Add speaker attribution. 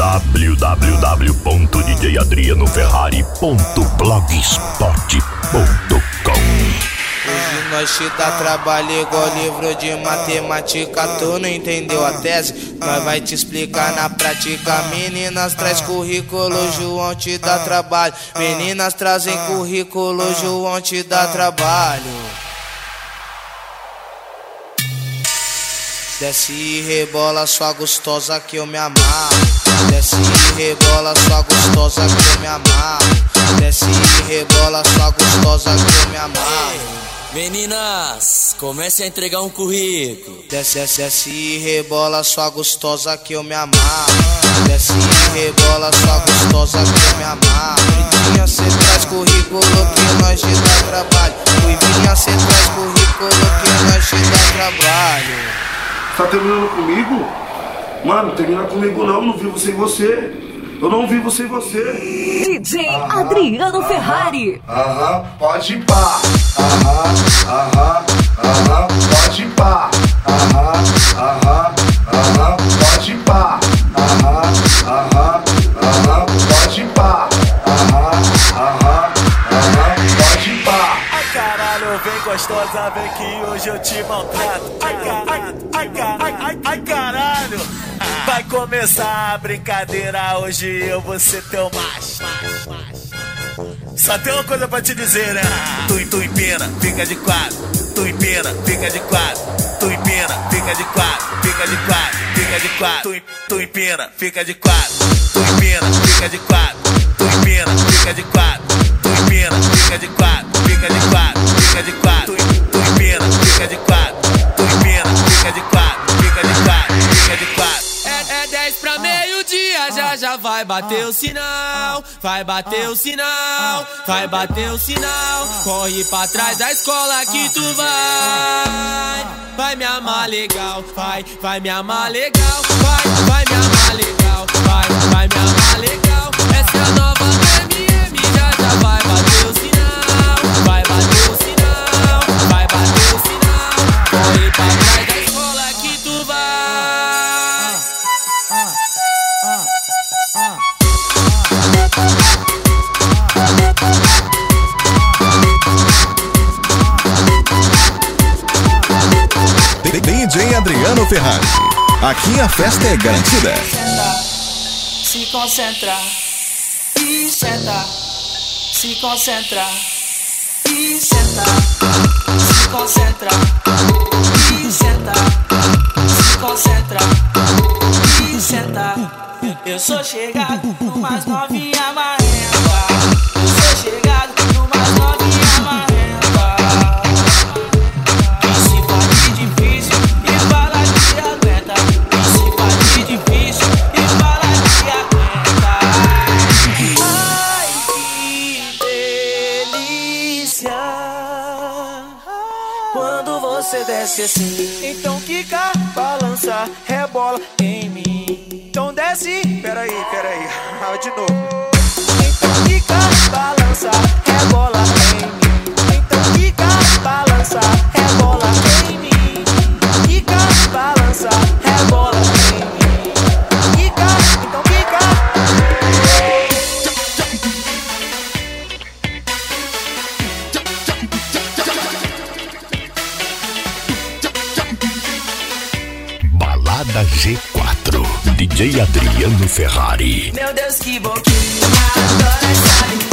Speaker 1: www.djadrianoferrari.blogspot.com.
Speaker 2: Hoje nós te dá trabalho igual livro de matemática. Tu não entendeu a tese? Nós vai te explicar na prática. Meninas traz currículo, João te dá trabalho. Meninas trazem currículo, João te dá trabalho. Desce e rebola sua gostosa que eu me amarro. Desce e rebola sua gostosa que eu me amarro. Desce e rebola sua gostosa que eu me amarro.
Speaker 3: Meninas, comece a entregar um currículo.
Speaker 2: Desce e rebola sua gostosa que eu me amarro. Desce e rebola sua gostosa que eu me amarro. Ruivinha, cê traz currículo que nós te dá trabalho. Ruivinha, cê traz currículo que nós te dá trabalho.
Speaker 4: Tá terminando comigo? Mano, termina comigo não vivo sem você. Eu não vivo sem você.
Speaker 5: DJ Adriano Ferrari.
Speaker 4: Pode ir pá. Pode ir pá. Pode ir pá. Pode ir pá. Pode ir pá.
Speaker 6: Ai caralho, vem gostosa, vem que hoje eu te maltrato. Ai caralho, vai começar a brincadeira, hoje eu vou ser teu macho. Só tem uma coisa pra te dizer, né? Tu empina, fica de quatro. Tu empina, fica de quatro. Tu empina, fica de quatro. Fica de quatro, fica de quatro. Tu empina, fica de quatro. Tu empina, fica de quatro. Tu empina, fica de quatro. Tu empina, fica de quatro. Fica de quatro, fica de quatro. Tu empina, fica de quatro. Tu empina, fica de quatro. Fica de quatro, fica de quatro.
Speaker 3: É 10 pra meio-dia, já vai bater o sinal. Vai bater o sinal, vai bater o sinal. Corre pra trás da escola que tu vai. Vai me amar legal, vai me amar legal. Vai me amar legal, vai me amar legal. Essa é a nova MM, já vai bater o sinal. Vai bater o sinal, vai bater o sinal. Corre pra trás da escola que tu vai.
Speaker 1: DJ Adriano Ferrari. Aqui a festa é garantida.
Speaker 7: Se concentra e senta. Se concentra e senta. Se concentra e senta. Se concentra e senta. Eu sou chegado no mais novinha marrenta. Eu sou chegado no mais novinha marrenta. Se faz de difícil e fala que aguenta. Se faz de difícil e fala que aguenta. Ai, que delícia quando você desce assim. Então quica, balança, rebola em mim. Então desce, peraí, de novo. Então quica, balança, rebola em mim. Então quica, balança, rebola em mim. Quica, balança, rebola em mim. Quica, então quica.
Speaker 1: Balada G4, DJ Adriano Ferrari.
Speaker 7: Meu Deus, que boquinha, adoro essa linguagem.